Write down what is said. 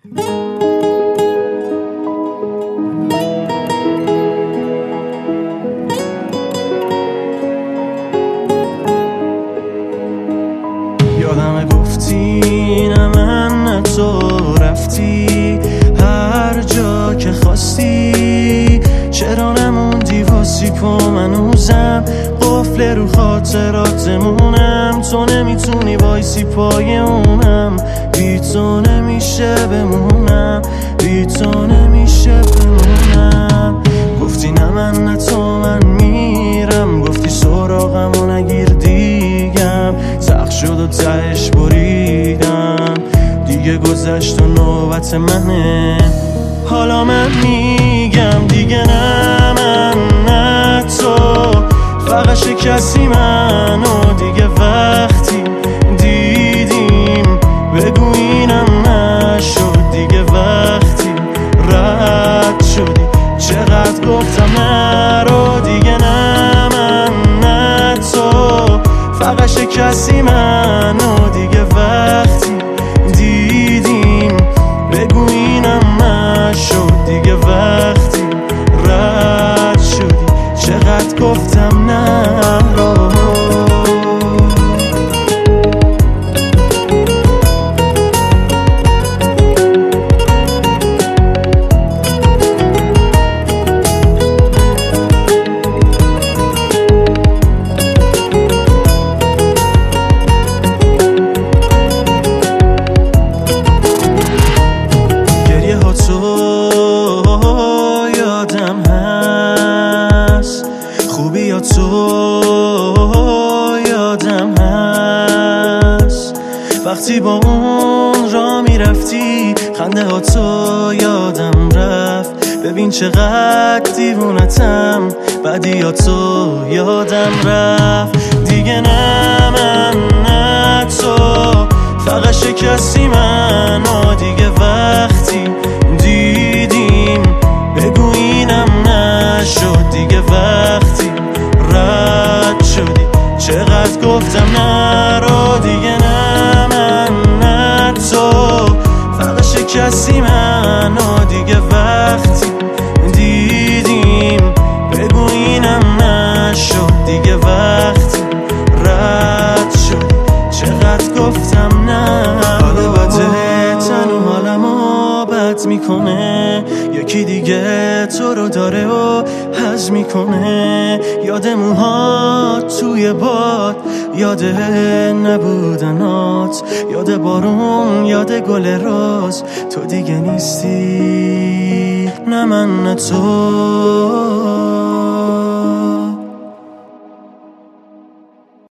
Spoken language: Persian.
یادمه گفتی نه من نه تو، رفتی هر جا که خواستی، چرا نموندی واسه پا منوزم قفل رو خاطراتمونم. تو نمیتونی وایسی پای اونم، بی تو نمیشه بمونم، بی تو نمیشه بمونم. گفتی نه من نه تو من میرم، گفتی سراغمو نگیر دیگم، سخت شد و تهش بریدم دیگه، گذشت و نوبت منه. حالا من میگم دیگه نه من نه تو، فقط شکستی منو دیگه. وقتی دیدیم بگو اینم نشد دیگه، وقتی رد شدی چقدر گفتم نرو دیگه. نه من نه تو، فقط شکستی منو دیگه. وقتی دیدیم بگو اینم نشد دیگه، وقتی رد شدی چقدر گفتم نرو. یادم هست خوبی یا تو، یادم هست وقتی با اون را میرفتی، خنده ها تو یادم رفت. ببین چقدر دیوونتم، بعدی یا تو یادم رفت دیگه. نه من نه تو، فقط شکستی منو دیگه. وقتی دیدیم بگو اینم نشد دیگه، وقتی رد شدی چقدر گفتم نرو دیگه. نه من نه تو، فقط شکستی منو دیگه. وقتی دیدیم بگو اینم نشد دیگه، وقتی رد شدی چقدر گفتم نه. حالا بده تنو حالمو بد میکنه، یکی دیگه تو رو داره و حز میکنه. یاد موها توی باد، یاد نبودنات، یاد بارون، یاد گل روز، تو دیگه نیستی. نه من نه تو.